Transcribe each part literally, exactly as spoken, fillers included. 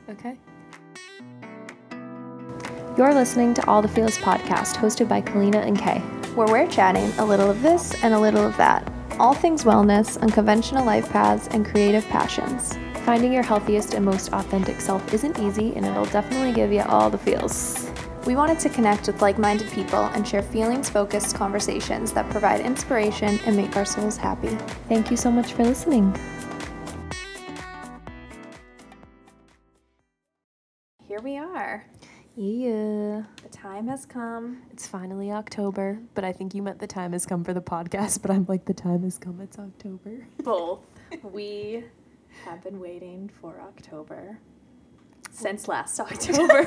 Okay. You're listening to All the Feels podcast, hosted by Kalina and Kay, where we're chatting a little of this and a little of that. All things wellness, unconventional life paths, and creative passions. Finding your healthiest and most authentic self isn't easy, and it'll definitely give you all the feels. We wanted to connect with like-minded people and share feelings-focused conversations that provide inspiration and make our souls happy. Thank you so much for listening. Here we are. Yeah. The time has come. It's finally October, but I think you meant the time has come for the podcast, but I'm like, the time has come, it's October. Both. We have been waiting for October since last October.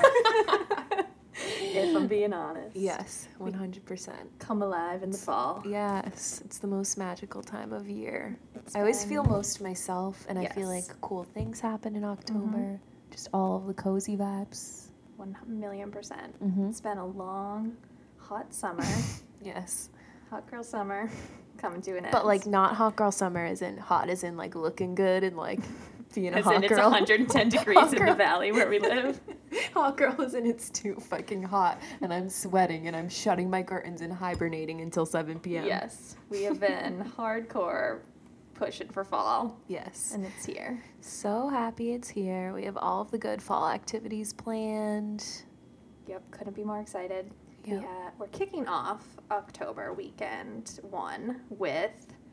If I'm being honest. Yes, one hundred percent. Come alive in the fall. Yes, it's the most magical time of year. It's I always been... feel most myself, and yes. I feel like cool things happen in October. Mm-hmm. Just all of the cozy vibes. One million percent. Mm-hmm. It's been a long, hot summer. Yes. Hot girl summer coming to an end. But, like, not hot girl summer as in hot as in, like, looking good and, like, being a as hot in girl. It's one hundred ten degrees in the valley where we live. Hot girl is in it's too fucking hot, and I'm sweating, and I'm shutting my curtains and hibernating until seven p.m. Yes. We have been hardcore pushing for fall. Yes. And it's here. So happy it's here. We have all of the good fall activities planned. Yep, couldn't be more excited. Yep. We ha- we're kicking off October weekend one with...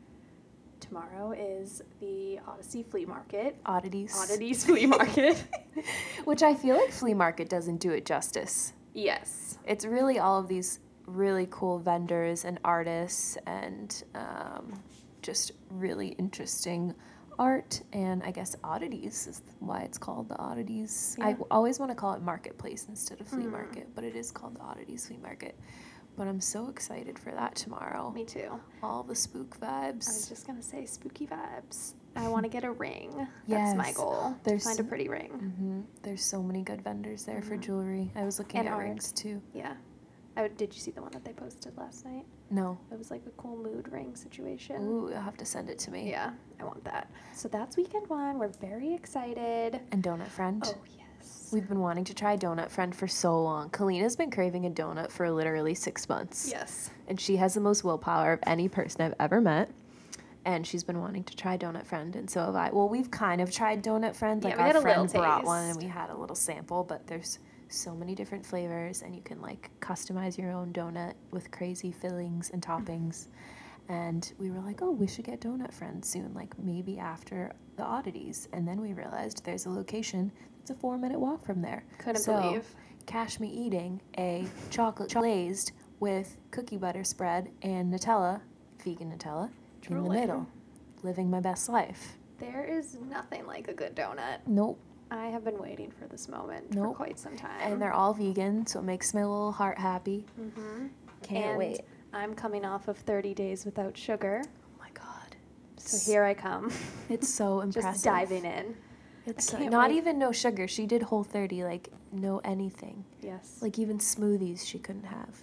Tomorrow is the Odyssey Flea Market. Oddities. Oddities Flea Market. Which I feel like Flea Market doesn't do it justice. Yes. It's really all of these really cool vendors and artists and um, just really interesting art, and I guess oddities is why it's called the Oddities. Yeah. I always want to call it Marketplace instead of Flea mm. Market, but it is called the Oddities Flea Market. But I'm so excited for that tomorrow. Me too. All the spook vibes. I was just going to say spooky vibes. I want to get a ring. Yes. That's my goal. There's to find a pretty ring. Mm-hmm. There's so many good vendors there mm-hmm. for jewelry. I was looking and at art. rings too. Yeah. I, did you see the one that they posted last night? No. It was like a cool mood ring situation. Ooh, you'll have to send it to me. Yeah, I want that. So that's weekend one. We're very excited. And Donut Friend. Oh, yeah. We've been wanting to try Donut Friend for so long. Kalina's been craving a donut for literally six months. Yes. And she has the most willpower of any person I've ever met. And she's been wanting to try Donut Friend, and so have I. Well, we've kind of tried Donut Friend. Like, yeah, we our friend brought taste. one, and we had a little sample, but there's so many different flavors, and you can, like, customize your own donut with crazy fillings and toppings. And we were like, oh, we should get Donut Friend soon, like, maybe after the Oddities. And then we realized there's a location that's a four-minute walk from there. Couldn't so, believe. Cash me eating a chocolate glazed with cookie butter spread and Nutella, vegan Nutella, Drooling. in the middle. Living my best life. There is nothing like a good donut. Nope. I have been waiting for this moment nope. for quite some time. And they're all vegan, so it makes my little heart happy. Mm-hmm. Can't and wait. I'm coming off of thirty days without sugar. Oh my God. So it's, here I come. It's so impressive. Just diving in. It's uh, not wait. even no sugar. She did Whole thirty, like no anything. Yes. Like even smoothies she couldn't have.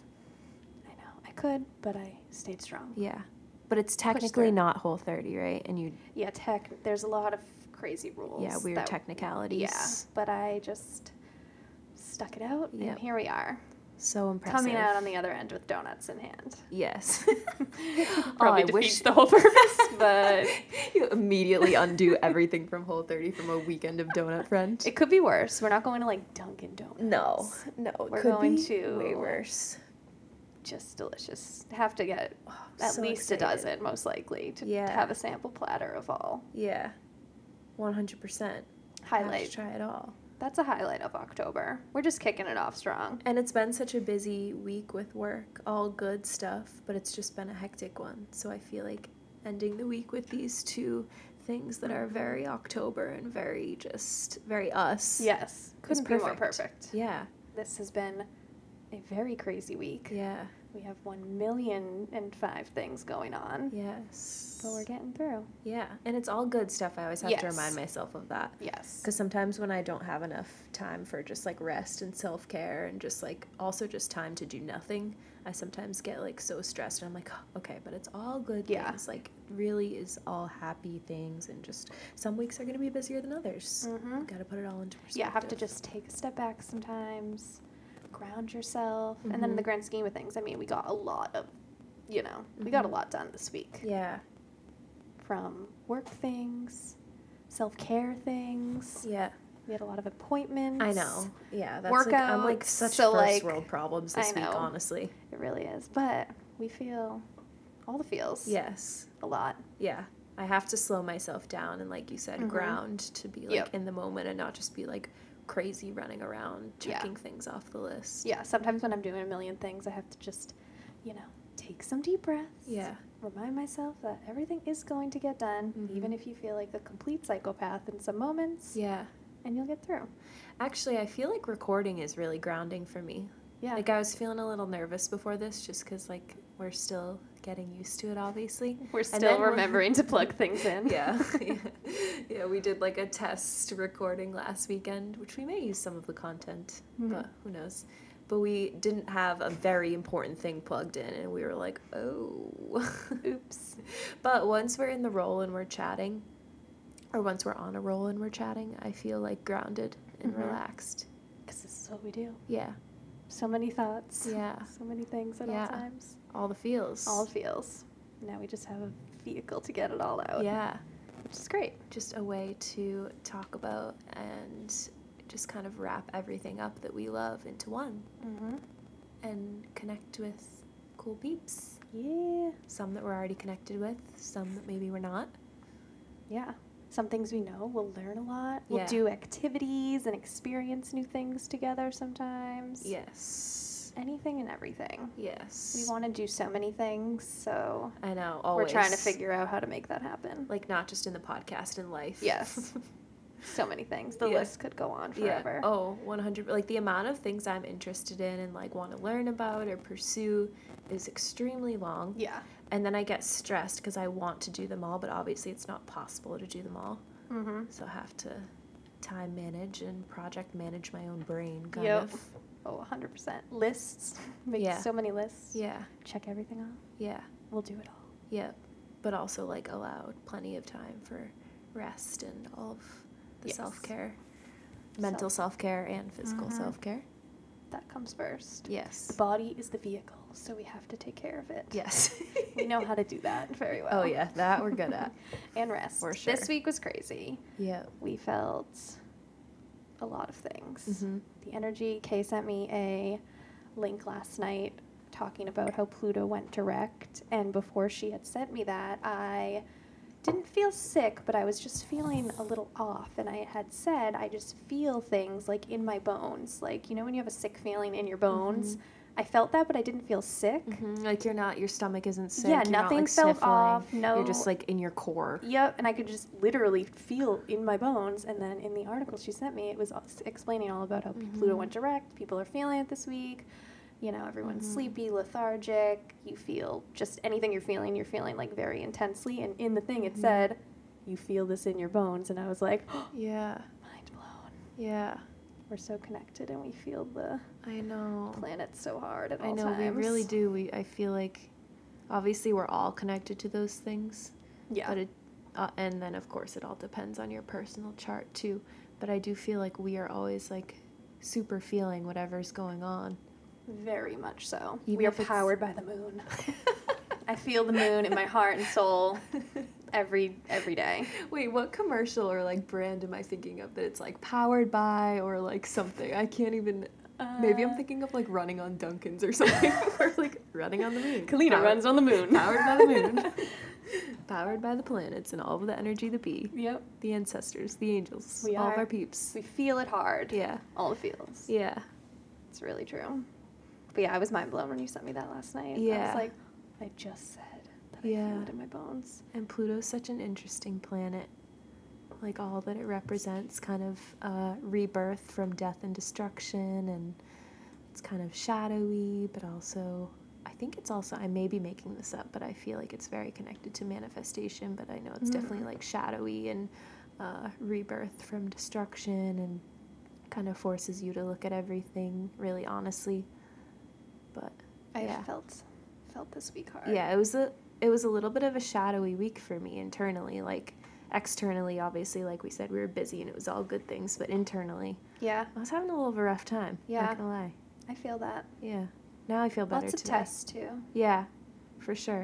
I know. I could, but I stayed strong. Yeah. But it's technically not Whole thirty, right? And you. Yeah, tech. There's a lot of crazy rules. Yeah, weird that, technicalities. Yeah, but I just stuck it out, yep. and here we are. So impressive. Coming out on the other end with donuts in hand. Yes. Probably oh, defeats wish... the whole purpose, but... You immediately undo everything from Whole thirty from a weekend of Donut Friend. It could be worse. We're not going to, like, Dunkin' Donuts. No. No, it We're could going be to... way worse. Just delicious. Have to get oh, at so least excited. a dozen, most likely, to, yeah. to have a sample platter of all. Yeah. one hundred percent. Highlight. Try it all. That's a highlight of October. We're just kicking it off strong. And it's been such a busy week with work, all good stuff, but it's just been a hectic one. So I feel like ending the week with these two things that are very October and very just, very us. Yes. Couldn't be more perfect. Yeah. This has been a very crazy week. Yeah. We have one million and five things going on. Yes. But we're getting through. Yeah. And it's all good stuff. I always have yes. to remind myself of that. Yes. Because sometimes when I don't have enough time for just, like, rest and self-care and just, like, also just time to do nothing, I sometimes get like so stressed and I'm like, oh, okay, but it's all good Yeah. things. Like really is all happy things, and just some weeks are going to be busier than others. Mm-hmm. Got to put it all into perspective. Yeah, have to just take a step back sometimes, ground yourself, mm-hmm. and then in the grand scheme of things, I mean, we got a lot of, you know, mm-hmm. we got a lot done this week. Yeah. From work things, self-care things. Yeah. We had a lot of appointments. I know. Yeah, that's workouts. Like, I'm like such so first like, world problems this I know. week, honestly. It really is. But we feel all the feels. Yes. A lot. Yeah. I have to slow myself down and, like you said, mm-hmm. ground to be like yep. in the moment and not just be like crazy running around checking yeah. things off the list. Yeah. Sometimes when I'm doing a million things, I have to just, you know, take some deep breaths. Yeah. Remind myself that everything is going to get done, mm-hmm. even if you feel like a complete psychopath in some moments. Yeah. And you'll get through. Actually, I feel like recording is really grounding for me. Yeah. Like, I was feeling a little nervous before this just because, like, we're still getting used to it, obviously. We're still remembering to plug things in. Yeah. yeah. Yeah, we did, like, a test recording last weekend, which we may use some of the content, mm-hmm. but who knows. But we didn't have a very important thing plugged in, and we were like, oh. Oops. But once we're in the role and we're chatting, or once we're on a roll and we're chatting, I feel, like, grounded and mm-hmm. relaxed. Because this is what we do. Yeah. So many thoughts. Yeah. So many things at yeah. all times. All the feels. All the feels. Now we just have a vehicle to get it all out. Yeah. Which is great. Just a way to talk about and just kind of wrap everything up that we love into one. Mm-hmm. And connect with cool peeps. Yeah. Some that we're already connected with, some that maybe we're not. Yeah. Some things we know, we'll learn a lot. We'll yeah. do activities and experience new things together sometimes. Yes. Anything and everything. Yes. We want to do so many things, so I know, always. We're trying to figure out how to make that happen. Like, not just in the podcast, in life. Yes. So many things. The yeah. list could go on forever. Yeah. Oh, one hundred. Like, the amount of things I'm interested in and, like, want to learn about or pursue is extremely long. Yeah. And then I get stressed because I want to do them all, but obviously it's not possible to do them all. Mm-hmm. So I have to time manage and project manage my own brain, kind yep. of. Oh, one hundred percent. Lists. Make yeah. so many lists. Yeah. Check everything off. Yeah. We'll do it all. Yep. But also, like, allow plenty of time for rest and all of the yes. self-care. Mental Self- self-care and physical mm-hmm. self-care. That comes first. Yes. The body is the vehicle, so we have to take care of it. Yes. We know how to do that very well. Oh, yeah. That we're good at. And rest. For sure. This week was crazy. Yeah. We felt a lot of things. Mm-hmm. The energy, Kay sent me a link last night talking about how Pluto went direct, and before she had sent me that, I didn't feel sick, but I was just feeling a little off, and I had said I just feel things like in my bones, like, you know when you have a sick feeling in your bones? Mm-hmm. I felt that, but I didn't feel sick. Mm-hmm. Like you're not, your stomach isn't sick. Yeah, you're nothing not, like, felt sniffling. off. No, you're just like in your core. Yep, and I could just literally feel in my bones. And then in the article she sent me, it was explaining all about how mm-hmm. Pluto went direct. People are feeling it this week. You know, everyone's mm-hmm. sleepy, lethargic. You feel just anything you're feeling, you're feeling like very intensely. And in the thing, it mm-hmm. said, you feel this in your bones. And I was like, oh, yeah, mind blown. Yeah. We're so connected, and we feel the I know planet so hard at all I know times. we really do. We I feel like obviously we're all connected to those things. Yeah. But it uh, and then of course it all depends on your personal chart too. But I do feel like we are always like super feeling whatever's going on. Very much so. Even we are powered by the moon. I feel the moon in my heart and soul. Every every day. Wait, what commercial or like brand am I thinking of that it's like powered by or like something? I can't even. Uh, maybe I'm thinking of like running on Dunkin's or something, or like running on the moon. Kalina powered, runs on the moon. Powered by the moon. Powered by the planets and all of the energy that be. Yep. The ancestors, the angels, we all are. of our peeps. We feel it hard. Yeah. All the feels. Yeah. It's really true. But yeah, I was mind blown when you sent me that last night. Yeah. I was like, I just said. I yeah. feel it in my bones. And Pluto's such an interesting planet. Like all that it represents, kind of uh, rebirth from death and destruction, and it's kind of shadowy, but also, I think it's also, I may be making this up, but I feel like it's very connected to manifestation, but I know it's mm. definitely like shadowy and uh, rebirth from destruction, and kind of forces you to look at everything really honestly. But I Yeah. felt felt this week hard. Yeah, it was a it was a little bit of a shadowy week for me internally. Like externally, obviously, like we said, we were busy and it was all good things, but internally, Yeah, I was having a little of a rough time. Yeah. Not gonna lie. I feel that. Yeah. Now I feel better Lots of today. tests too. Yeah, for sure.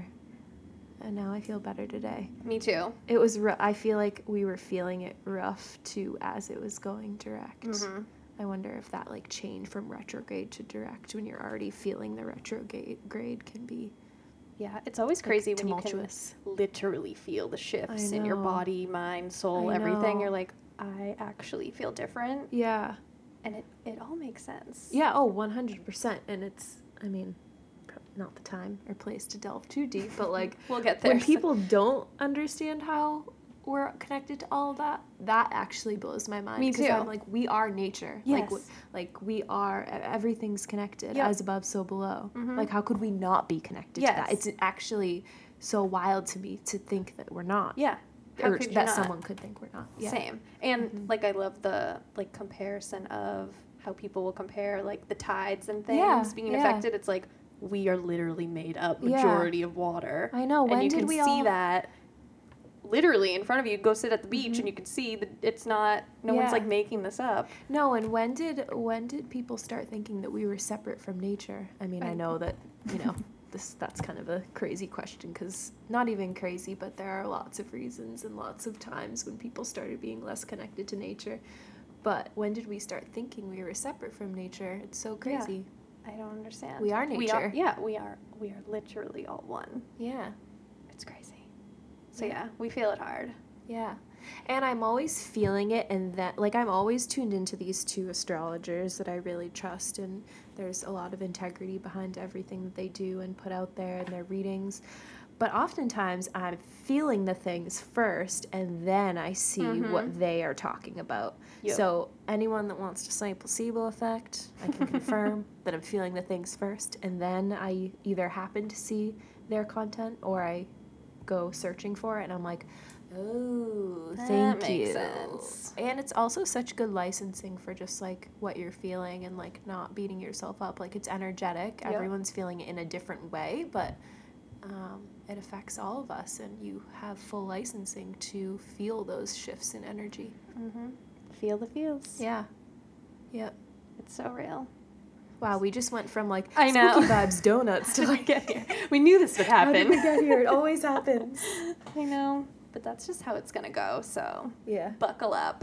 And now I feel better today. Me too. It was. Ru- I feel like we were feeling it rough too as it was going direct. Mhm. I wonder if that like change from retrograde to direct when you're already feeling the retrograde grade can be Yeah, it's always like, crazy when you can tumultuous. literally feel the shifts I in your know. body, mind, soul, I everything. know. You're like, I actually feel different, Yeah. and it it all makes sense. Yeah. Oh, one hundred percent. And it's. I mean, pro- not the time or place to delve too deep, but like We'll get there. when people don't understand how we're connected to all of that, that actually blows my mind. Me 'Cause too. I'm like, we are nature. Like, w- Yes. like we are. e- Everything's connected. Yep. As above, so below. Mhm. Like, how could we not be connected to that? Yes. It's actually so wild to me to think that we're not. Yeah. How or could you that not? someone could think we're not. Yeah. Same. And Mhm. like I love the like comparison of how people will compare like the tides and things Yeah, being yeah. affected. It's like we are literally made up Yeah. majority of water. I know. When and you did can we see all? that literally in front of you. Go sit at the beach Mhm. and you can see that it's not no Yeah. one's like making this up. No, and when did when did people start thinking that we were separate from nature? I mean, I I- know that, you know, this that's kind of a crazy question cuz not even crazy, but there are lots of reasons and lots of times when people started being less connected to nature. But when did we start thinking we were separate from nature? It's so Yeah. crazy. I don't understand. We are We are, nature. yeah, we are we are literally all one. Yeah. It's crazy. So Yeah. yeah, we feel it hard. Yeah. And I'm always feeling it, and that, like, I'm always tuned into these two astrologers that I really trust, and there's a lot of integrity behind everything that they do and put out there in their readings. But oftentimes I'm feeling the things first, and then I see Mhm. what they are talking about. Yep. So, anyone that wants to say placebo effect, I can confirm that I'm feeling the things first, and then I either happen to see their content or I go searching for it, and I'm like, oh, That thank makes you. sense. And it's also such good licensing for just like what you're feeling and like not beating yourself up. Like, it's energetic. Yep. Everyone's feeling it in a different way, but um, it affects all of us, and you have full licensing to feel those shifts in energy. Mm-hmm. Feel the feels. Yeah. Yep. It's so real. Wow, we just went from like I know. spooky vibes donuts to How did we like get here? We knew this would how did happen. we get here? It always happens. I know, but that's just how it's gonna go. So Yeah. buckle up.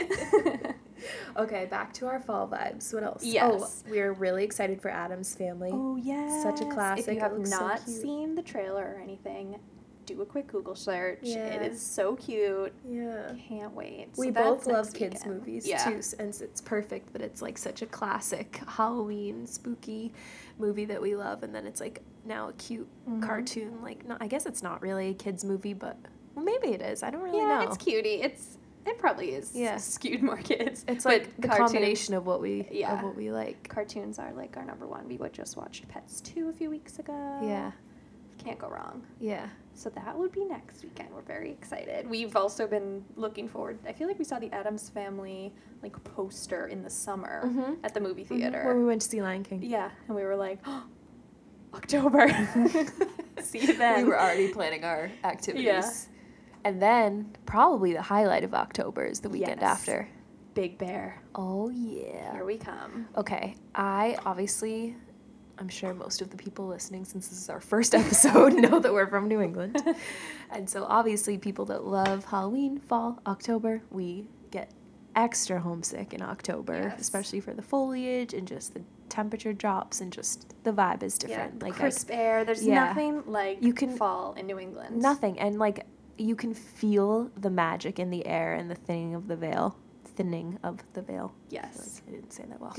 Okay, back to our fall vibes. What else? Yes. Oh, we're really excited for Addams Family. Oh yes. Such a classic. If you It have looks so not cute. seen the trailer or anything, do a quick Google search. Yeah. It is so cute. Yeah. Can't wait. We So both that's love next kids' weekend. movies Yeah. too, s- and s- it's perfect that it's like such a classic Halloween spooky movie that we love, and then it's like now a cute Mhm. cartoon. Like, not, I guess it's not really a kids' movie, but well, maybe it is. I don't really Yeah, know. it's cutie. It's it probably is Yeah. skewed more kids. It's but like the cartoons- combination of what we Yeah. of what we like. Cartoons are like our number one. We would just watched Pets two a few weeks ago. Yeah. Can't go wrong. Yeah. So that would be next weekend. We're very excited. We've also been looking forward. I feel like we saw the Addams Family like poster in the summer Mhm. at the movie Mhm. theater. When we went to see Lion King. Yeah, and we were like, oh, October. See you then. We were already planning our activities. Yeah. And then probably the highlight of October is the weekend Yes. after. Big Bear. Oh yeah. Here we come. Okay, I obviously, I'm sure most of the people listening, since this is our first episode, know that we're from New England. And so obviously people that love Halloween, fall, October, we get extra homesick in October, Yes. especially for the foliage and just the temperature drops and just the vibe is different. Yeah, like I- crisp air. There's yeah. nothing like You can- fall in New England. Nothing. And like you can feel the magic in the air and the thinning of the veil. Thinning of the veil. I feel Yes. like I didn't say that well.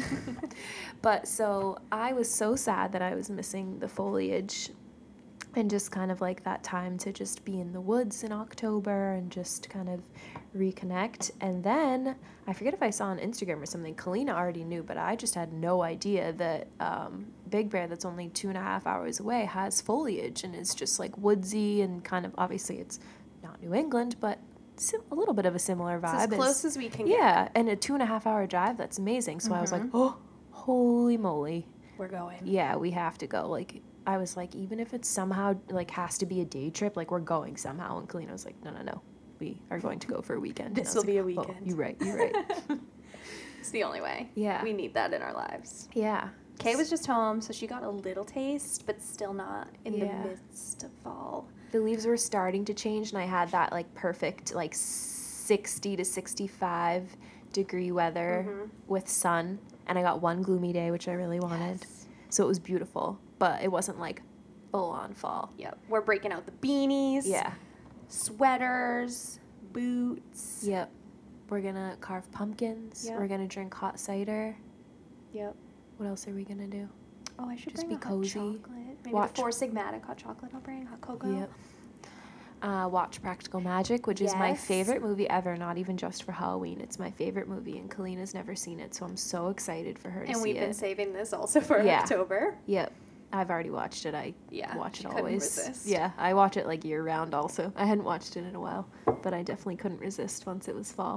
But so I was so sad that I was missing the foliage and just kind of like that time to just be in the woods in October and just kind of reconnect. And then I forget if I saw on Instagram or something, Kalina already knew, but I just had no idea that um, Big Bear, that's only two and a half hours away, has foliage and is just like woodsy and kind of, obviously it's not New England, but sim- a little bit of a similar It's vibe. as close as we can get. Yeah, and a two and a half hour drive, that's amazing. So I was like, Mhm. oh, holy moly. We're going. Yeah, we have to go. Like, I was like, even if it's somehow, like, has to be a day trip, like, we're going somehow. And Kalina was like, no, no, no. We are going to go for a weekend. This And I will was be like, a "Oh, weekend." you're right, you're right. It's the only way. Yeah. We need that in our lives. Yeah. Kay was just home, so she got a little taste, but still not in Yeah. the midst of fall. The leaves were starting to change, and I had that, like, perfect, like, sixty to sixty-five degree weather Mhm. with sun. And I got one gloomy day, which I really wanted. Yes. So it was beautiful, but it wasn't, like, full-on fall. Yep. We're breaking out the beanies. Yeah. Sweaters, boots. Yep. We're gonna carve pumpkins. Yep. We're gonna drink hot cider. Yep. What else are we gonna do? Oh, I should Just bring be a cozy. hot chocolate. Maybe Watch- the Four Sigmatic hot chocolate I'll bring. Hot cocoa. Yep. Uh, watch Practical Magic, which is my Yes. favorite movie ever, not even just for Halloween. It's my favorite movie, and Kalina's never seen it, so I'm so excited for her to And see we've been it. saving this also for Yeah. October. Yep. I've already watched it. I Yeah, watch she it couldn't always. resist. Yeah, I watch it like year round also. I hadn't watched it in a while, but I definitely couldn't resist once it was fall.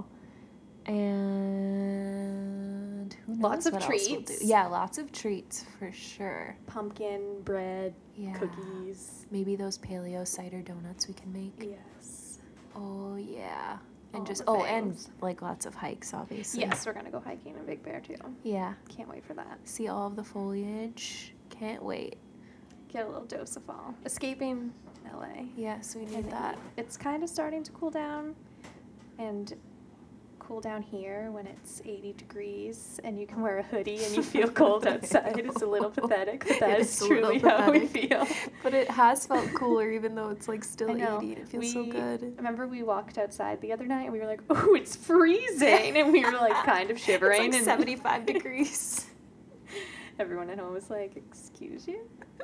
And who knows Lots of what else we'll do. treats. Yeah, lots of treats for sure. Pumpkin bread, Yeah. cookies. Maybe those paleo cider donuts we can make. Yes. Oh yeah. And All just the oh, and things. like lots of hikes, obviously. Yes, we're gonna go hiking in Big Bear too. Yeah. Can't wait for that. See all of the foliage. Can't wait. Get a little dose of fall. Escaping L A. Yes, we need And that. It's kind of starting to cool down, and cool down here when it's eighty degrees and you can wear a hoodie and you feel cold outside. It's a little pathetic, but that is It's a little truly how we pathetic. feel. But it has felt cooler, even though it's like still I know. eighty. And it feels so We- good. Remember we walked outside the other night and we were like, "Oh, it's freezing," and we were like kind of shivering. It's like and seventy-five degrees. Everyone at home was like, "Excuse you."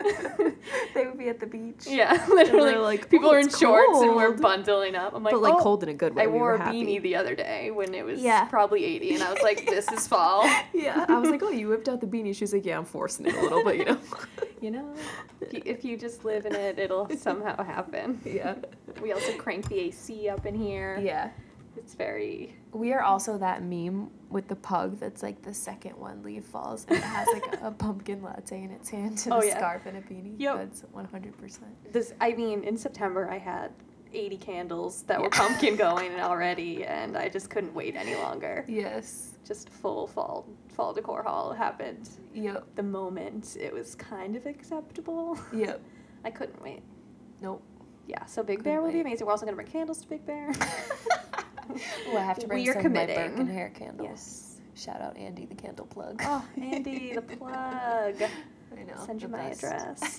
They would be at the beach. Yeah, literally. we're like, people "Oh, are in it's shorts and we're cold." bundling up. I'm like, But like "Oh, cold in a good way. I we wore were a happy. beanie the other day when it was Yeah. probably eighty, and I was like, "This is fall." Yeah, I was like, oh, you whipped out the beanie. She was like, yeah, I'm forcing it a little, but you know. You know, if you, if you just live in it, it'll somehow happen. Yeah. We also crank the A C up in here. Yeah. It's very. We are also that meme with the pug that's like the second one leaf falls and it has like a, a pumpkin latte in its hand and Oh, a yeah. scarf and a beanie. Yep. That's one hundred percent. This. I mean, in September, I had eighty candles that were Yeah. pumpkin going already, and I just couldn't wait any longer. Yes. Just full fall fall decor haul happened Yep. the moment it was kind of acceptable. Yep. I couldn't wait. Nope. Yeah, so Big Couldn't Bear will be wait. amazing. We're also gonna bring candles to Big Bear. Oh, I have to bring We are some of my committing. Birkin hair candles. Yes. Shout out Andy, the candle plug. Oh, Andy, the plug. I know. Send you the my best. address.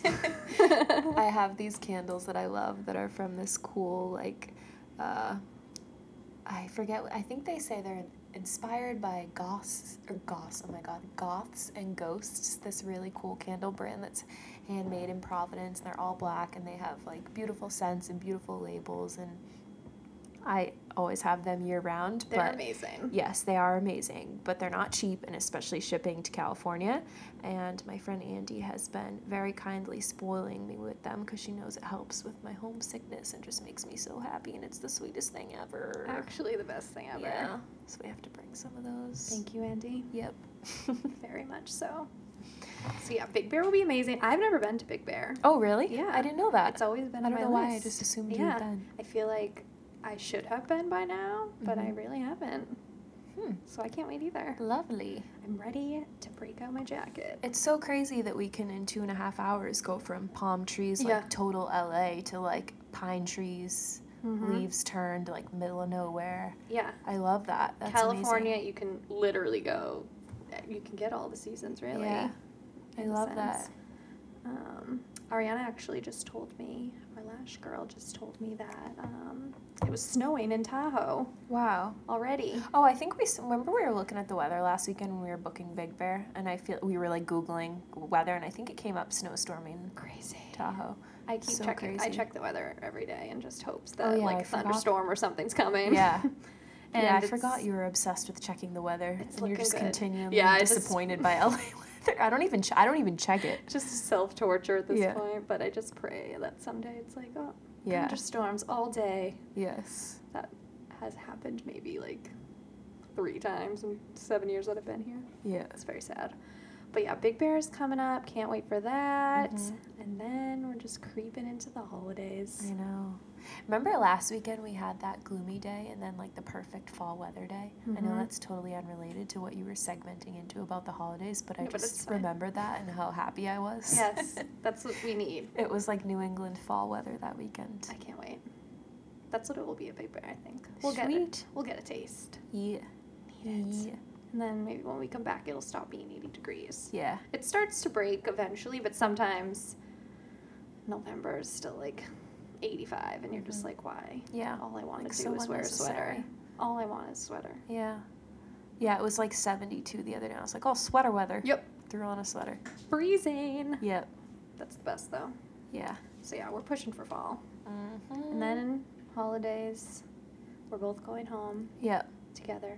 I have these candles that I love that are from this cool, like, uh, I forget, I think they say they're inspired by Goths, or Goths, oh my god, Goths and Ghosts, this really cool candle brand that's handmade in Providence, and they're all black, and they have, like, beautiful scents and beautiful labels, and I always have them year-round, They're but amazing. yes, they are amazing, but they're not cheap, and especially shipping to California. And my friend Andy has been very kindly spoiling me with them because she knows it helps with my homesickness and just makes me so happy, and it's the sweetest thing ever. Actually, the best thing ever. Yeah, so we have to bring some of those. Thank you, Andy. Yep. Very much so. So yeah, Big Bear will be amazing. I've never been to Big Bear. Oh, really? Yeah. I didn't know that. It's always been I on don't my know why. I list. just assumed you Yeah. had been. I feel like I should have been by now, but I Mhm. really haven't. Hmm. So I can't wait either. Lovely. I'm ready to break out my jacket. It's so crazy that we can, in two and a half hours, go from palm trees, like Yeah. total L A, to like pine trees, Mhm. leaves turned, like middle of nowhere. Yeah. I love that. That's California, amazing. you can literally go. You can get all the seasons, really. Yeah. I in a love that. sense. Um, Ariana actually just told me, our lash girl just told me that um, it was snowing in Tahoe Wow. already. Oh, I think we s- remember we were looking at the weather last weekend when we were booking Big Bear, and I feel we were like Googling weather, and I think it came up snowstorming Crazy. Tahoe. I keep So checking. I crazy. check the weather every day and just hopes Oh, that yeah, like I a forgot. thunderstorm or something's coming. Yeah. And yeah, I it's- forgot you were obsessed with checking the weather, It's and you're looking just good. continually Yeah, I just- disappointed by L A weather. I don't even ch- I don't even check it. Just self torture at this Yeah. point, but I just pray that someday it's like, oh, Yeah. thunderstorms all day. Yes. That has happened maybe like three times in seven years that I've been here. Yeah. It's very sad. but yeah, Big Bear is coming up. Can't wait for that. Mhm. And then we're just creeping into the holidays. I know. Remember last weekend we had that gloomy day and then like the perfect fall weather day? I know Mhm. that's totally unrelated to what you were segmenting into about the holidays, but I No, but it's just fine. remembered that and how happy I was. Yes, that's what we need. It was like New England fall weather that weekend. I can't wait. That's what it will be at Big Bear, I think. We'll get it. Sweet. We'll get a taste. Yeah. Need it. Yeah. And then maybe when we come back, it'll stop being eighty degrees. Yeah. It starts to break eventually, but sometimes November is still like eighty-five, and you're just Mhm. like, why? Yeah. All I want Like, to so do is wear a sweater. unnecessary. All I want is sweater. Yeah. Yeah, it was like seventy-two the other day. I was like, oh, sweater weather. Yep. Threw on a sweater. Freezing. Yep. That's the best, though. Yeah. So yeah, we're pushing for fall. Mm-hmm. And then holidays, we're both going home Yep. together.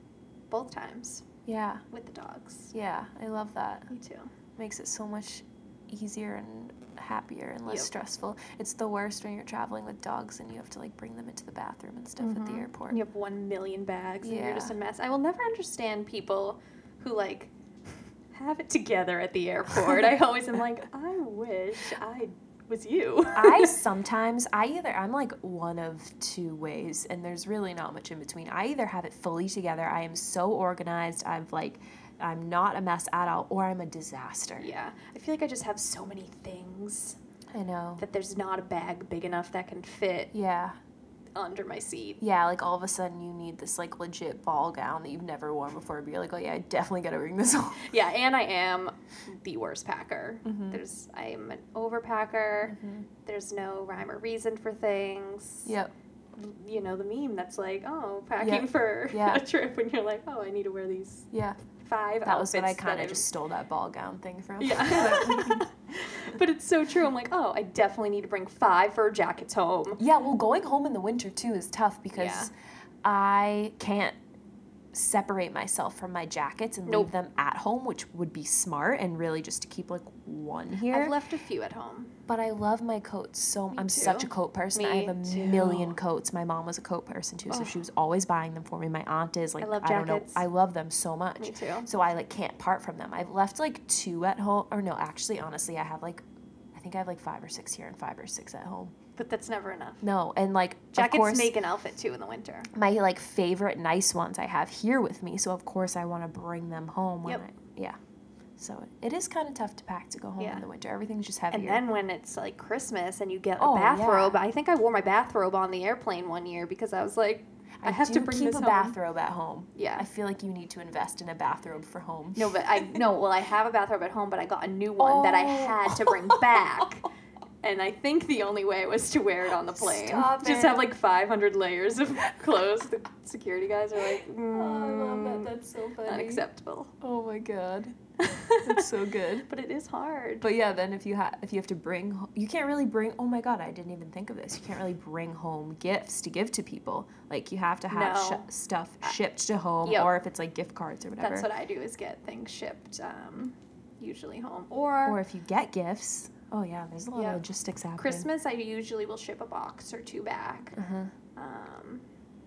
Both times Yeah. with the dogs. Yeah. I love that. Me too. Makes it so much easier and happier and less Yep. stressful. It's the worst when you're traveling with dogs and you have to like bring them into the bathroom and stuff at the Mhm. airport. And you have one million bags and you're just Yeah. a mess. I will never understand people who like have it together at the airport. I always am like, I wish I was you. I sometimes, I either, I'm like one of two ways, and there's really not much in between. I either have it fully together, I am so organized, I've like, I'm not a mess at all, or I'm a disaster. Yeah. I feel like I just have so many things I know. that there's not a bag big enough that can fit Yeah. under my seat. Yeah, like all of a sudden you need this like legit ball gown that you've never worn before, but you're like, oh yeah, I definitely gotta bring this home. Yeah, and I am the worst packer. Mhm. There's I am an overpacker. Mhm. There's no rhyme or reason for things. Yep. You know the meme that's like, oh, packing Yep. for Yeah. a trip when you're like, oh, I need to wear these Yeah. five That was what I outfits kind that of just stole that ball gown thing from. I'm- Yeah. But it's so true. I'm like, oh, I definitely need to bring five fur jackets home. Yeah, well, going home in the winter too is tough because Yeah. I can't separate myself from my jackets and Nope. leave them at home, which would be smart and really just to keep like one here. I've left a few at home. But I love my coats so Me I'm such a too. coat person. I Me have a too. million coats. My mom was a coat person too, so Oh. she was always buying them for me. My aunt is like I love don't know. jackets. I love them so much. Me too. So I like can't part from them. I've left like two at home or no, actually honestly, I have like I think I have like five or six here and five or six at home. But that's never enough. No, and like Jackets of course, make an outfit too in the winter. my like favorite nice ones I have here with me, so of course I want to bring them home when Yep. I yeah. So it is kind of tough to pack to go home Yeah. in the winter. Everything's just heavier. And then when it's like Christmas and you get a Oh, bathrobe, yeah. I think I wore my bathrobe on the airplane one year because I was like, I, have do to bring keep this a home. bathrobe at home. Yeah. I feel like you need to invest in a bathrobe for home. No, but I no. Well, I have a bathrobe at home, but I got a new one that I Oh. had to bring back. And I think the only way was to wear it on the plane. Stop Just it. have like five hundred layers of clothes. The security guys are like, Oh, I love that. mm, That's so funny. unacceptable. Oh my god. That's so good. But it is hard. But yeah, then if you have if you have to bring ho- you can't really bring oh my god, I didn't even think of this. You can't really bring home gifts to give to people. Like you have to have No. sh- stuff shipped to home Yep. or if it's like gift cards or whatever. That's what I do is get things shipped, um, usually home. Or, Or if you get gifts. Oh yeah, there's a lot Yeah. of logistics happening. Christmas, I usually will ship a box or two back. Uh-huh. Um,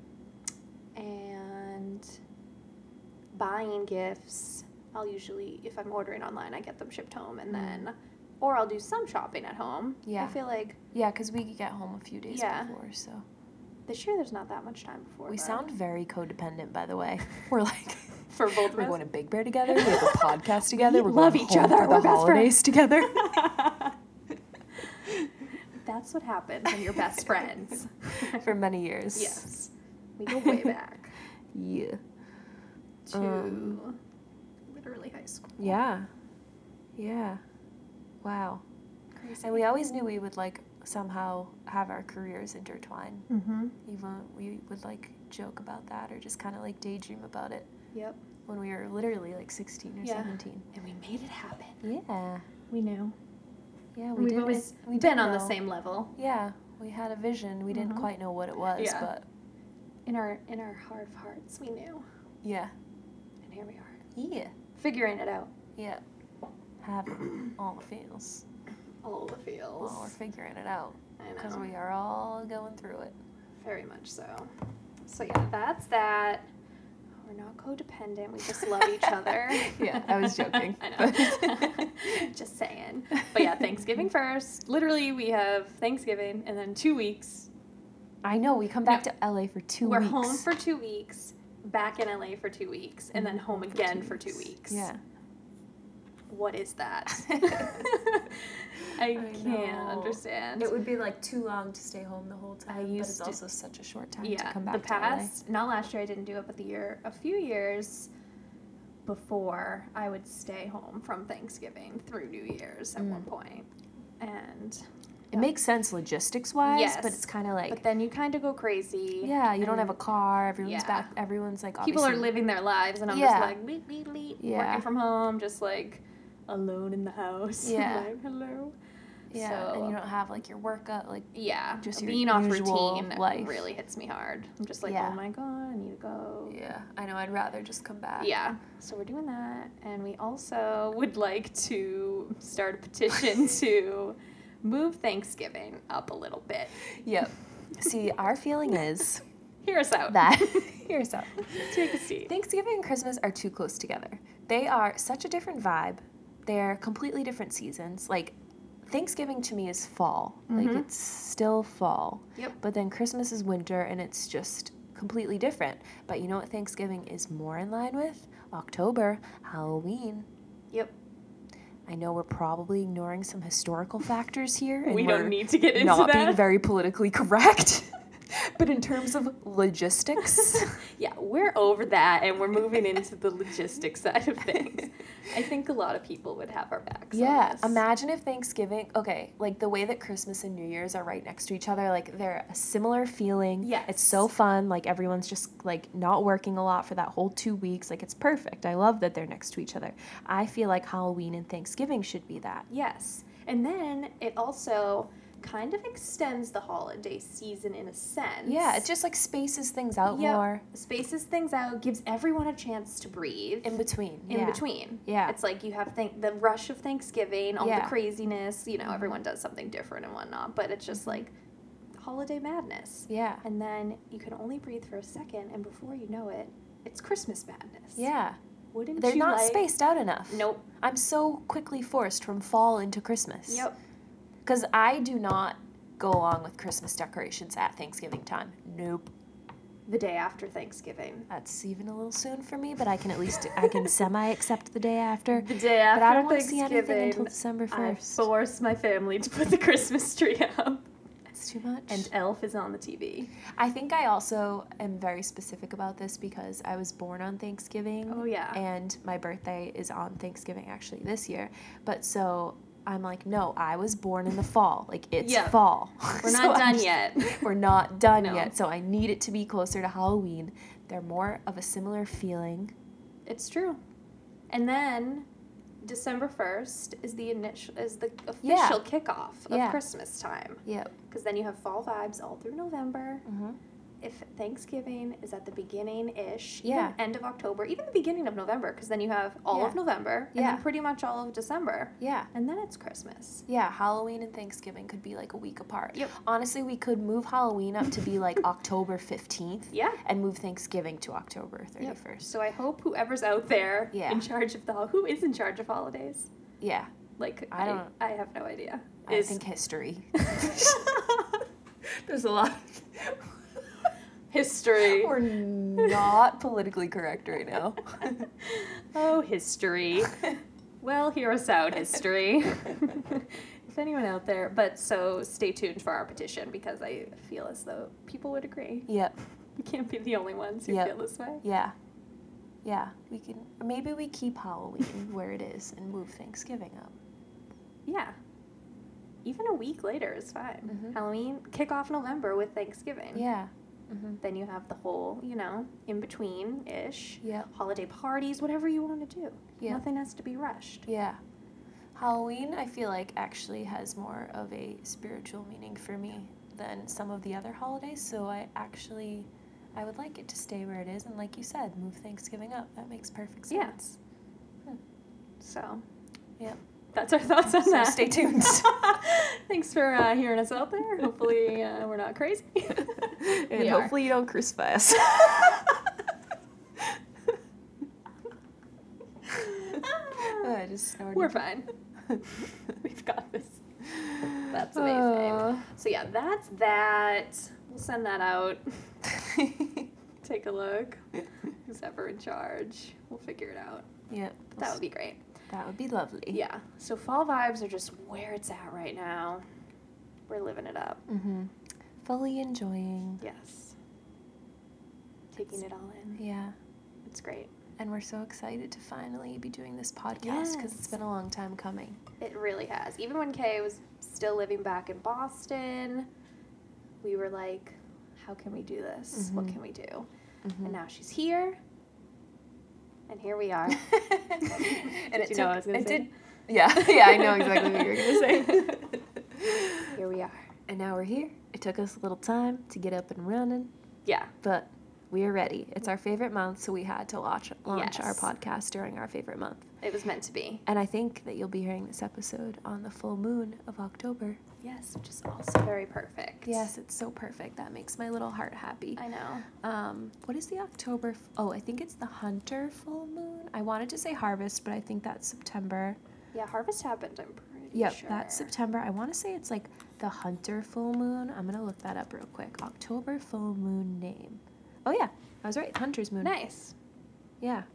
and buying gifts, I'll usually, if I'm ordering online, I get them shipped home and Mm. then, or I'll do some shopping at home. Yeah. I feel like Yeah, cuz we get home a few days Yeah. before, so this year there's not that much time before. we but sound very codependent, by the way. We're like for both of we're us. going to Big Bear together. We have a podcast together. We We're love going each home other. for We're the best holidays together. That's what happens when you're best friends. For many years. Yes. We go way back Yeah. to Um, literally high school. Yeah. Yeah. Wow. Crazy. And we always knew we would like somehow have our careers intertwine. Mm-hmm. Even we would like joke about that or just kind of like daydream about it Yep. when we were literally like sixteen or Yeah. seventeen. And we made it happen. Yeah. We knew. Yeah, we We've did. always we been did on the know. same level. Yeah, we had a vision. We didn't Mhm. quite know what it was, Yeah. but In our in our heart of hearts, we knew. yeah. And here we are. Yeah. Figuring it out. Yeah. Have all the feels. All the feels. Well, we're figuring it out I because know. we are all going through it. Very much so. So yeah, that's that. we're not codependent. We just love each other. Yeah, I was joking. I know. Just saying. But yeah, Thanksgiving first. Literally, we have Thanksgiving and then two weeks. I know, we come back No. to L A for two we're weeks. We're home for two weeks, back in L A for two weeks, and then home again for two weeks. Yeah. What is that? I, I can't know. understand. It would be like too long to stay home the whole time, I but used it's to- also such a short time yeah, to come back the to L A. past, not last year I didn't do it, but the year, a few years before, I would stay home from Thanksgiving through New Year's at Mm. one point. And It makes sense logistics-wise, Yes, but it's kind of like, but then you kind of go crazy. yeah, you don't have a and car, everyone's yeah. back, everyone's like People are obviously- living their lives, and I'm Yeah. just like, bleep, bleep, bleep, Yeah. working from home, just like alone in the house. Yeah. Like, hello. Yeah, So- and you don't have like your workout, like, Yeah, Just your being off usual routine life. really hits me hard. I'm just like, Yeah. oh my god, I need to go. yeah, I know, I'd rather just come back. Yeah, so we're doing that, and we also would like to start a petition to move Thanksgiving up a little bit. Yep. See, our feeling is Hear us out. that, here's up. Take a seat. Thanksgiving and Christmas are too close together. They are such a different vibe. They're completely different seasons. Like, Thanksgiving to me is fall. Like, Mhm. it's still fall. Yep. But then Christmas is winter, and it's just completely different. But you know what Thanksgiving is more in line with? October, Halloween. Yep. I know we're probably ignoring some historical factors here, and We we're don't need to get into not that. being very politically correct. But in terms of logistics, Yeah, we're over that, and we're moving into the logistics side of things. I think a lot of people would have our backs. yeah, on this. imagine if Thanksgiving, okay, like the way that Christmas and New Year's are right next to each other, like they're a similar feeling. Yes. It's so fun. Like everyone's just like not working a lot for that whole two weeks. Like it's perfect. I love that they're next to each other. I feel like Halloween and Thanksgiving should be that. Yes, and then it also kind of extends the holiday season in a sense. Yeah, it just like spaces things out Yep. more spaces things out, gives everyone a chance to breathe. in between. in yeah. between. Yeah. It's like you have th- the rush of Thanksgiving, all Yeah. the craziness, you know, Mhm. everyone does something different and whatnot, but it's just like holiday madness. Yeah. And then you can only breathe for a second, and before you know it, it's Christmas madness. Yeah. Wouldn't They're you not like... spaced out enough. Nope. I'm so quickly forced from fall into Christmas. Yep. Because I do not go along with Christmas decorations at Thanksgiving time. Nope. The day after Thanksgiving. That's even a little soon for me, but I can at least, I can semi-accept the day after. The day after But I don't want to see Thanksgiving, anything until December I first. force my family to put the Christmas tree up. That's too much. And Elf is on the T V. I think I also am very specific about this because I was born on Thanksgiving. Oh, yeah. And my birthday is on Thanksgiving actually this year. But so I'm like, no, I was born in the fall. Like, it's Yeah. fall. We're So not I'm done just- yet. We're not done No. yet. So I need it to be closer to Halloween. They're more of a similar feeling. It's true. And then December first is the initial is the official Yeah. kickoff of Yeah. Christmas time. Yep. Because then you have fall vibes all through November. Mm-hmm. If Thanksgiving is at the beginning-ish, Yeah. even end of October, even the beginning of November, because then you have all Yeah. of November and Yeah. then pretty much all of December. Yeah. And then it's Christmas. Yeah, Halloween and Thanksgiving could be like a week apart. Yep. Honestly, we could move Halloween up to be like October fifteenth. Yeah. And move Thanksgiving to October thirty-first. So I hope whoever's out there Yeah. in charge of the hol- who is in charge of holidays? Yeah. Like I I don't- I, have no idea. I Is- think history. There's a lot. history. We're not politically correct right now. Oh, history. Well, hear us out, history. If anyone out there, but so stay tuned for our petition because I feel as though people would agree. Yep. We can't be the only ones who Yep. feel this way. Yeah. Yeah. We can. Maybe we keep Halloween where it is and move Thanksgiving up. Yeah. Even a week later is fine. Mhm. Halloween, kick off November with Thanksgiving. Yeah. Mm-hmm. Then you have the whole, you know, in between ish. Yep. Holiday parties, whatever you want to do. Yeah. Nothing has to be rushed. Yeah. Halloween, I feel like, actually has more of a spiritual meaning for me than some of the other holidays. So I actually, I would like it to stay where it is. And like you said, move Thanksgiving up. That makes perfect Yeah. sense. So, Yep. that's our thoughts on So that. stay tuned. Thanks for uh, hearing us out there. Hopefully, uh, we're not crazy. And We are. hopefully you don't crucify us. just snorted. We're fine. We've got this. That's amazing. Uh. So yeah, that's that. We'll send that out. Take a look. Who's ever in charge? We'll figure it out. Yeah. That would be great. That would be lovely. Yeah. So fall vibes are just where it's at right now. We're living it up. Mm-hmm. Fully enjoying. Yes. Taking it all in. Yeah. It's great. And we're so excited to finally be doing this podcast because Yes. it's been a long time coming. It really has. Even when Kay was still living back in Boston, we were like, how can we do this? What Mhm. can we do? Mm-hmm. And now she's here. And here we are. and Did it you took, know what I was gonna it say? did. Yeah, yeah, I know exactly what you were gonna say. Here we are. And now we're here. It took us a little time to get up and running, Yeah. but we are ready. It's our favorite month, so we had to launch launch our Yes. podcast during our favorite month. It was meant to be. And I think that you'll be hearing this episode on the full moon of October. Yes, which is also very perfect. Yes, it's so perfect. That makes my little heart happy. I know. Um, what is the October? F- oh, I think it's the Hunter full moon. I wanted to say harvest, but I think that's September. Yeah, harvest happened, I'm pretty Yep, sure. that's September. I want to say it's like the Hunter full moon. I'm going to look that up real quick. October full moon name. Oh, yeah, I was right. Hunter's moon. Nice. Yeah,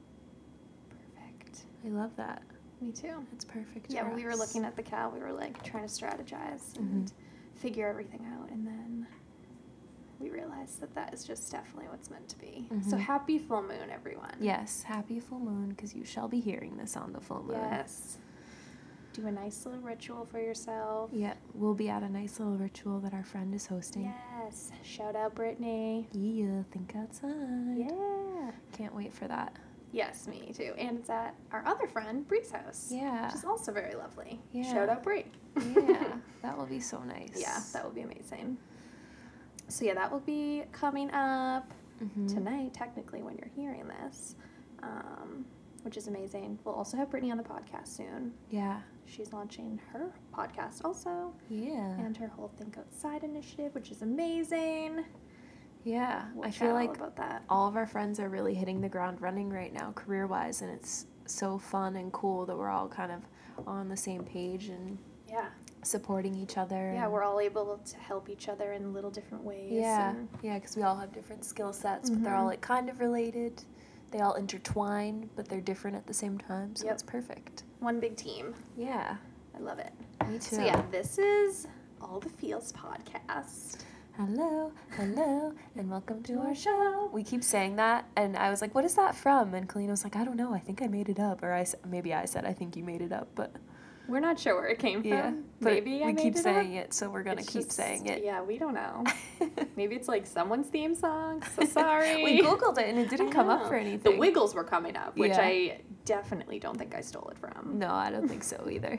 Perfect. I love that. Me too. It's perfect. Yeah, for when we were us. looking at the cow, we were like trying to strategize Mm-hmm. and figure everything out, and then we realized that that is just definitely what's meant to be. So Mhm. happy full moon, everyone. Yes, happy full moon, because you shall be hearing this on the full moon. Yes. Do a nice little ritual for yourself. Yeah, we'll be at a nice little ritual that our friend is hosting. Yes. Shout out Brittany. Yeah, think outside. Yeah. Can't wait for that. Yes, me too. And it's at our other friend, Bree's house. Yeah. Which is also very lovely. Yeah. Shout out Bree. Yeah, that will be so nice. Yeah, that would be amazing. So yeah, that will be coming up Mhm. tonight, technically, when you're hearing this, um, which is amazing. We'll also have Brittany on the podcast soon. Yeah. She's launching her podcast also, Yeah. and her whole Think Outside initiative, which is amazing. Yeah. We'll I chat feel all like about that. all of our friends are really hitting the ground running right now, career wise, and it's so fun and cool that we're all kind of on the same page and Yeah, supporting each other. yeah, and- we're all able to help each other in little different ways. Yeah, and- yeah, because we all have different skill sets, but they're all Mhm. like kind of related. They all intertwine, but they're different at the same time, so Yep. it's perfect. one big team. Yeah, I love it. me too. So yeah, this is All the Feels podcast. Hello, hello, and welcome to our show. We keep saying that, and I was like, "What is that from?" And Kalina was like, "I don't know. I think I made it up," or I s- maybe I said, "I think you made it up," but We're not sure where it came from. yeah, but Maybe I we made keep it saying up. it, so we're gonna It's keep just- saying it. Yeah, we don't know. Maybe it's like someone's theme song. So sorry. We googled it and it I didn't come up know. for anything. The Wiggles were coming up, which Yeah. I definitely don't think I stole it from. No, I don't think so either.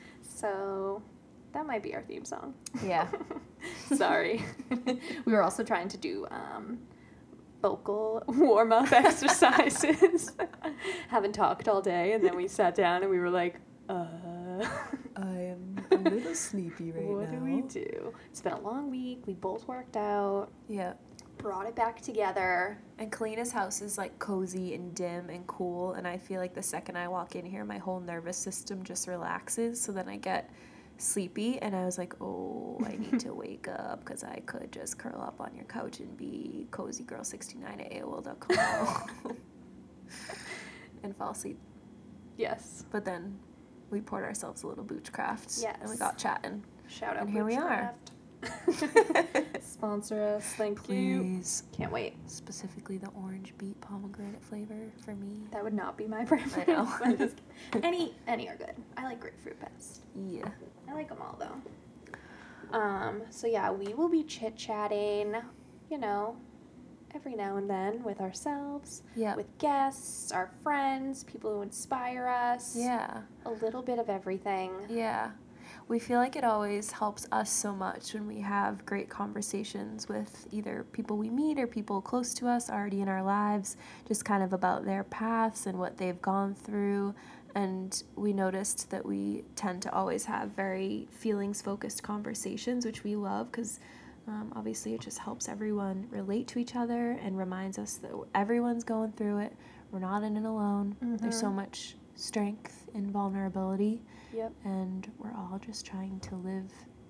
So that might be our theme song. Yeah. Sorry. We were also trying to do um, vocal warm up exercises. Haven't talked all day, and then we sat down and we were like, uh. I am a little sleepy right what now. do we do? It's been a long week. We both worked out, Yeah. brought it back together. And Kalina's house is like cozy and dim and cool, and I feel like the second I walk in here, my whole nervous system just relaxes, so then I get sleepy, and I was like, oh, I need to wake up, because I could just curl up on your couch and be cozy girl sixty-nine at A O L dot com and fall asleep. Yes. But then we poured ourselves a little Boochcraft, and we Yes. got chatting. Shout out And here we are. Boochcraft. Sponsor us. Thank you. Please. Can't wait. Specifically the orange beet pomegranate flavor for me. That would not be my preference. know. I'm just kidding. any any are good. I like grapefruit best. Yeah. I like them all though. Um. So yeah, we will be chit chatting. You know, every now and then with ourselves, Yeah. with guests, our friends, people who inspire us. Yeah. A little bit of everything. Yeah. We feel like it always helps us so much when we have great conversations with either people we meet or people close to us already in our lives, just kind of about their paths and what they've gone through. And we noticed that we tend to always have very feelings-focused conversations, which we love because um, obviously it just helps everyone relate to each other and reminds us that everyone's going through it. We're not in it alone. There's so much strength in vulnerability. Yep. And we're all just trying to live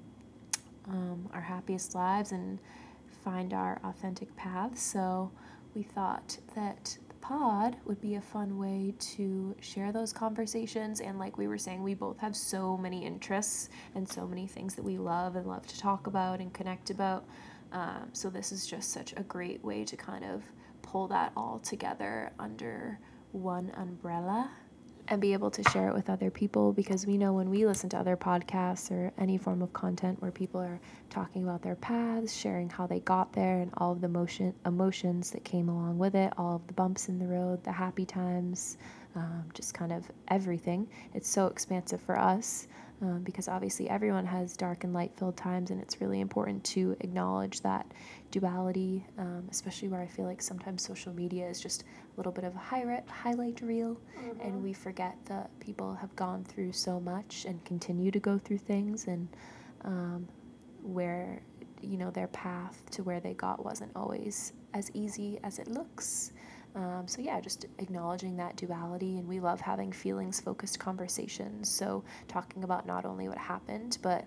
um, our happiest lives and find our authentic paths. So we thought that the pod would be a fun way to share those conversations. And like we were saying, we both have so many interests and so many things that we love and love to talk about and connect about. Um, so this is just such a great way to kind of pull that all together under one umbrella and be able to share it with other people, because we know when we listen to other podcasts or any form of content where people are talking about their paths, sharing how they got there and all of the motion emotions that came along with it, all of the bumps in the road, the happy times, um, just kind of everything. It's so expansive for us um, because obviously everyone has dark and light filled times, and it's really important to acknowledge that duality, um, especially where I feel like sometimes social media is just a little bit of a high- highlight reel, Mm-hmm. and we forget that people have gone through so much and continue to go through things, and um, where, you know, their path to where they got wasn't always as easy as it looks. Um, so yeah, just acknowledging that duality, and we love having feelings-focused conversations. So talking about not only what happened, but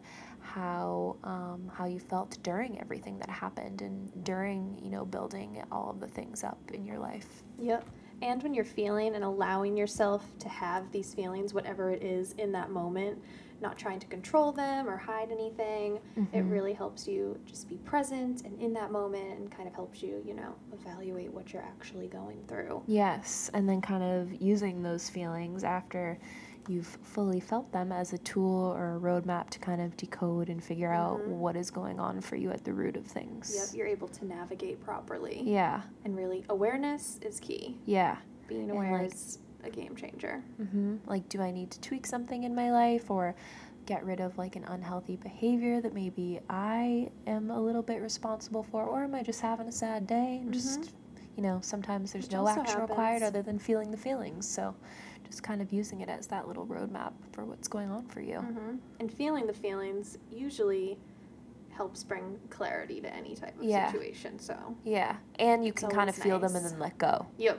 how um, how you felt during everything that happened, and during, you know, building all of the things up in your life. Yep. And when you're feeling and allowing yourself to have these feelings, whatever it is in that moment, not trying to control them or hide anything, Mm-hmm. it really helps you just be present and in that moment, and kind of helps you, you know, evaluate what you're actually going through. Yes, and then kind of using those feelings after you've fully felt them as a tool or a roadmap to kind of decode and figure Mm-hmm. out what is going on for you at the root of things. Yep, you're able to navigate properly. Yeah. And really, awareness is key. Yeah. Being aware like, is a game changer. Mm-hmm. Like, do I need to tweak something in my life, or get rid of like an unhealthy behavior that maybe I am a little bit responsible for, or am I just having a sad day and mm-hmm. just, you know, sometimes there's Which no action happens. required other than feeling the feelings. So just kind of using it as that little roadmap for what's going on for you. Mm-hmm. And feeling the feelings usually helps bring clarity to any type of yeah. situation. So yeah, and you it's can kind of feel nice. them and then let go. Yep.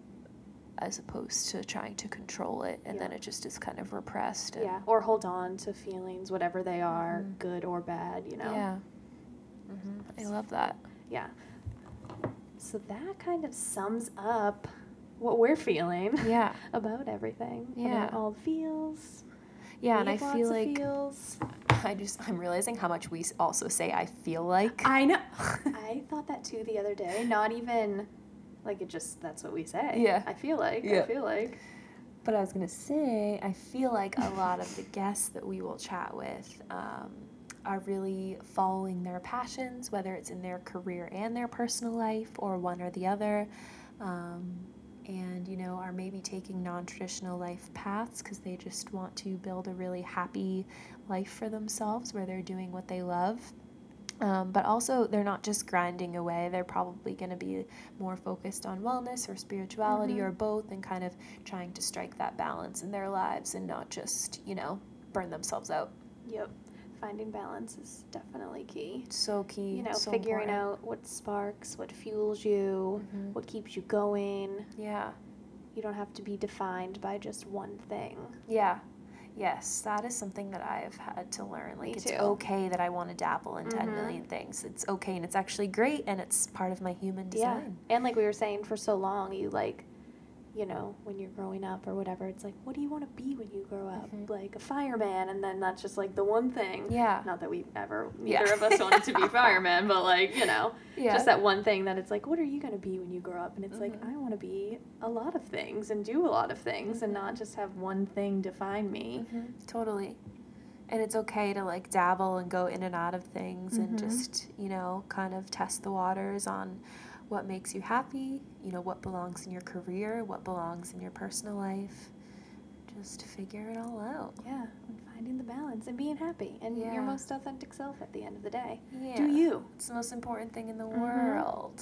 As opposed to trying to control it, and yep. then it just is kind of repressed. And yeah, or hold on to feelings, whatever they are, mm-hmm. good or bad, you know? Yeah. Mm-hmm. I love that. Yeah. So that kind of sums up what we're feeling. Yeah. about everything. Yeah. About all the feels. Yeah, we and I feel like feels. I just I'm realizing how much we also say I feel like. I know. I thought that too the other day. Not even like it just that's what we say. Yeah. I feel like. Yeah. I feel like. But I was gonna say I feel like a lot of the guests that we will chat with um, are really following their passions, whether it's in their career and their personal life, or one or the other. Um, and, you know, are maybe taking non-traditional life paths because they just want to build a really happy life for themselves where they're doing what they love. Um, but also, they're not just grinding away. They're probably going to be more focused on wellness or spirituality mm-hmm. or both, and kind of trying to strike that balance in their lives and not just, you know, burn themselves out. Yep. Finding balance is definitely key. So key. You know, so figuring important. out what sparks, what fuels you, mm-hmm. what keeps you going. Yeah. You don't have to be defined by just one thing. Yeah. Yes, that is something that I've had to learn. Like, Me it's too. okay that I want to dabble in mm-hmm. ten million things. It's okay, and it's actually great, and it's part of my human design. Yeah. And like we were saying, for so long, you like, you know, when you're growing up or whatever, it's like, what do you want to be when you grow up? Mm-hmm. Like a fireman, and then that's just like the one thing. Yeah. Not that we ever, neither yeah. of us wanted to be firemen, but like, you know, yeah. just that one thing that it's like, what are you going to be when you grow up? And it's mm-hmm. like, I want to be a lot of things and do a lot of things mm-hmm. and not just have one thing define me. Mm-hmm. Totally. And it's okay to like dabble and go in and out of things mm-hmm. and just, you know, kind of test the waters on what makes you happy, you know, what belongs in your career, what belongs in your personal life. Just figure it all out. Yeah, and finding the balance and being happy and yeah. your most authentic self at the end of the day. Yeah. Do you. It's the most important thing in the mm-hmm. world.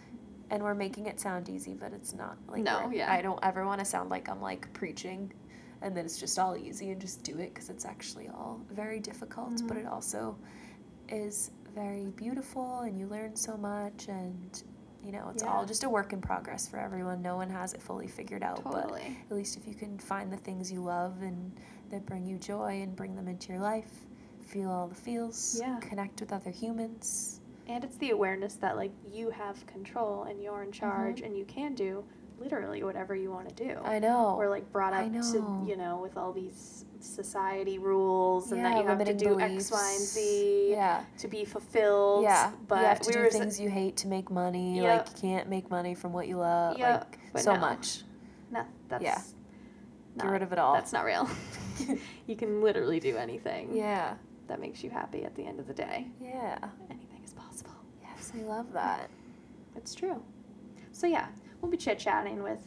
And we're making it sound easy, but it's not. Like, no, yeah. I don't ever want to sound like I'm like preaching and that it's just all easy and just do it, because it's actually all very difficult, mm-hmm. but it also is very beautiful, and you learn so much, and you know, it's Yeah. all just a work in progress for everyone. No one has it fully figured out. Totally. But at least if you can find the things you love and that bring you joy and bring them into your life, feel all the feels, Yeah. connect with other humans. And it's the awareness that, like, you have control and you're in charge Mhm. and you can do literally whatever you want to do. I know. We're, like, brought I up know. to, you know, with all these society rules and Yeah, that you have to limiting do beliefs. X, Y, and Z Yeah. to be fulfilled. Yeah, But you have to we do were s- things you hate to make money. Yep. Like, you can't make money from what you love. Yep, Like, but so no. much. No, that's Yeah. not, Get rid of it all. That's not real. You can literally do anything Yeah. that makes you happy at the end of the day. Yeah. Anything is possible. Yes, I love that. It's true. So yeah, we'll be chit-chatting with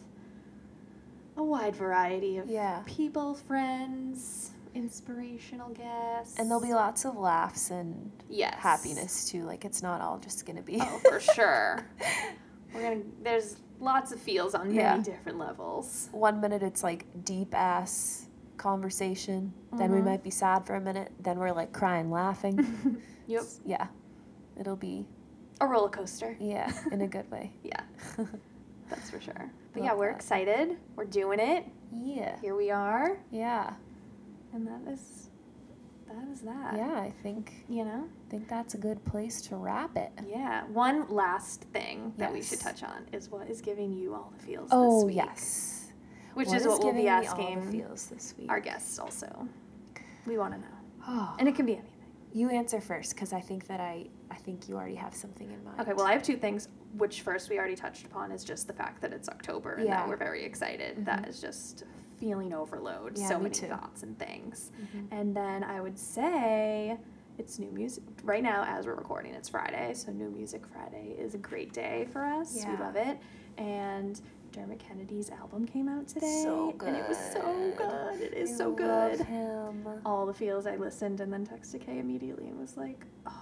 a wide variety of Yeah. people, friends, inspirational guests. And there'll be lots of laughs and yes. happiness too. Like, it's not all just gonna be. Oh, for sure. We're gonna. There's lots of feels on Yeah. many different levels. One minute it's like deep ass conversation. Then we Mhm. might be sad for a minute. Then we're like crying, laughing. Yep. Yeah. It'll be, A roller coaster. yeah, in a good way. Yeah, that's for sure. But Love yeah, we're that. excited. We're doing it. Yeah. Here we are, Yeah. and that is that is that. Yeah, I think You know. think that's a good place to wrap it. Yeah. One last thing that we should Yes. touch on is what is giving you all the feels Oh, this week. yes. Which What is what we'll giving be me all the asking feels this week? our guests also. We want to know. Oh. And it can be anything. You answer first, because I think that I, I think you already have something in mind. Okay, well, I have two things, which first we already touched upon is just the fact that it's October and Yeah. that we're very excited. Mhm. That is just feeling overload. Yeah, so me many too. thoughts and things. Mhm. And then I would say it's New Music. Right now, as we're recording, it's Friday. So New Music Friday is a great day for us. We Yeah. love it. And Dermot Kennedy's album came out today. So And it was so good. good. It is I so love good. him. All the feels, I listened and then texted Kay immediately and was like, oh.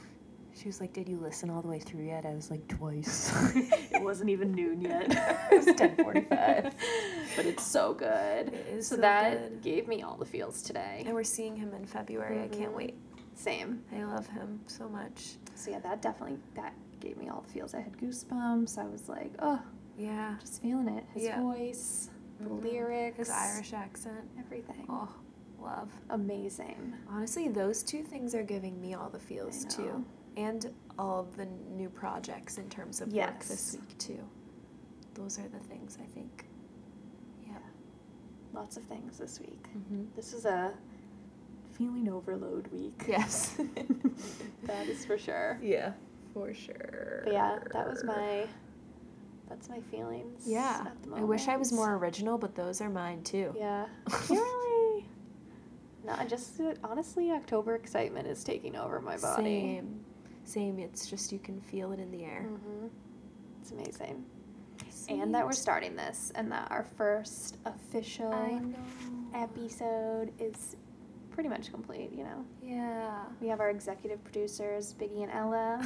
She was like, "Did you listen all the way through yet?" I was like, "Twice." It wasn't even noon yet. It was ten forty-five. But it's so good. It is so, so that good. gave me all the feels today. And we're seeing him in February. I can't Mhm. wait. Same. I love him so much. So yeah, that definitely that gave me all the feels. I had goosebumps. I was like, oh, Yeah. just feeling it. His Yeah. voice, the Mhm. lyrics, His Irish accent. everything. Oh, love. Amazing. Honestly, those two things are giving me all the feels I too. know. And all of the new projects in terms of work this Yes. week too. Those are the things I think. Yeah. Lots of things this week. Mm-hmm. This is a feeling overload week. Yes. That is for sure. Yeah, for sure. But yeah, that was my. That's my feelings. Yeah. At the I wish I was moment. more original, but those are mine too. Yeah. Can't really. No, I just honestly, October excitement is taking over my body. Same. Same. It's just you can feel it in the air. Mm-hmm. It's amazing. And that we're Sweet. starting this, and that our first official I know. episode is pretty much complete. You know, Yeah. we have our executive producers, Biggie and Ella.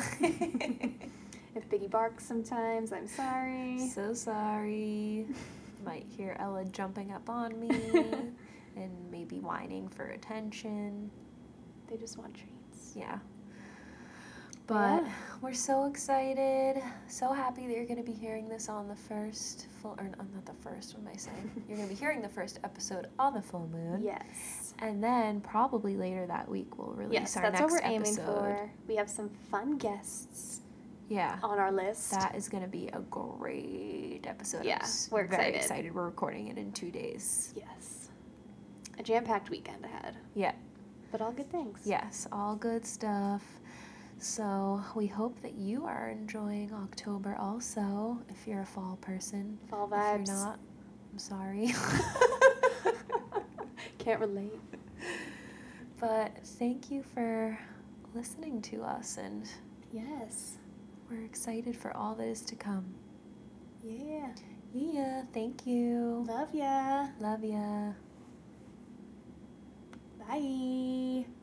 If Biggie barks sometimes, I'm sorry. So sorry. Might hear Ella jumping up on me and maybe whining for attention. They just want treats. Yeah. But Yeah. we're so excited, so happy that you're going to be hearing this on the first full, or uh, not the first, what am I saying? You're going to be hearing the first episode on the full moon. Yes. And then probably later that week we'll release Yes, our that's next what we're episode. aiming for. We have some fun guests Yeah. on our list. That is going to be a great episode. Yeah, I'm s- we're very excited. excited. We're recording it in two days. Yes. A jam-packed weekend ahead. Yeah. But all good things. Yes, all good stuff. So we hope that you are enjoying October also. If you're a fall person, Fall if vibes. you're not, I'm sorry. Can't relate. But thank you for listening to us, and Yes. we're excited for all that is to come. Yeah. Yeah, thank you. Love ya. Love ya. Bye.